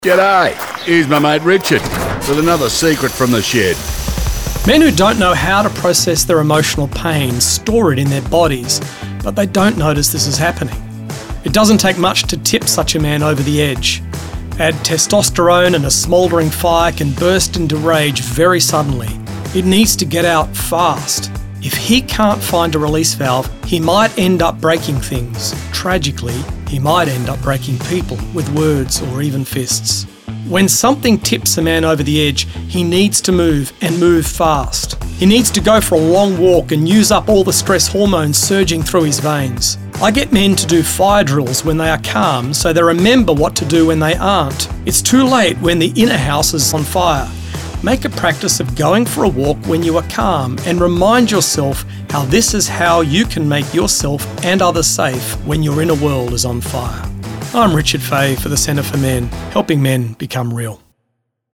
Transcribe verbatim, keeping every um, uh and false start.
G'day, here's my mate Richard with another secret from the shed. Men who don't know how to process their emotional pain store it in their bodies, but they don't notice this is happening. It doesn't take much to tip such a man over the edge. Add testosterone and a smouldering fire can burst into rage very suddenly. It needs to get out fast. If he can't find a release valve, he might end up breaking things. Tragically, he might end up breaking people with words or even fists. When something tips a man over the edge, he needs to move and move fast. He needs to go for a long walk and use up all the stress hormones surging through his veins. I get men to do fire drills when they are calm so they remember what to do when they aren't. It's too late when the inner house is on fire. Make a practice of going for a walk when you are calm and remind yourself how this is how you can make yourself and others safe when your inner world is on fire. I'm Richard Fay for the Centre for Men, helping men become real.